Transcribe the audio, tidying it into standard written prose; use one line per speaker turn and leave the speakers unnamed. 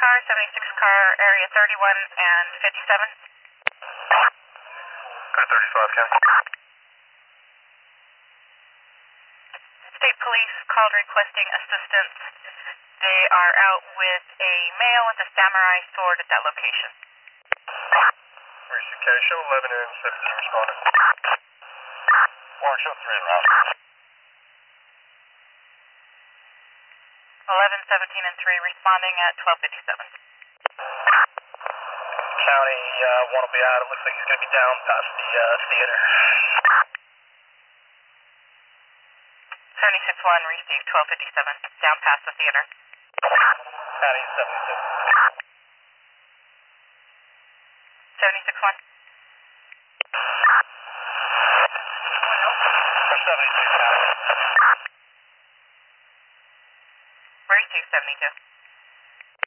car, 76 car, area 31 and 57.
Car 35, Ken.
State police called requesting assistance. They are out with a male with a samurai sword at that location.
Recent case, show 11 and 17 responding. Warren, show 3 en route.
11, 17, and 3 responding at 1257.
County, one will be out. It looks like he's going to be down past the theater.
76-1 received 1257, down past the theater.
County 76.
76-1.
For 72, County.
Received 72.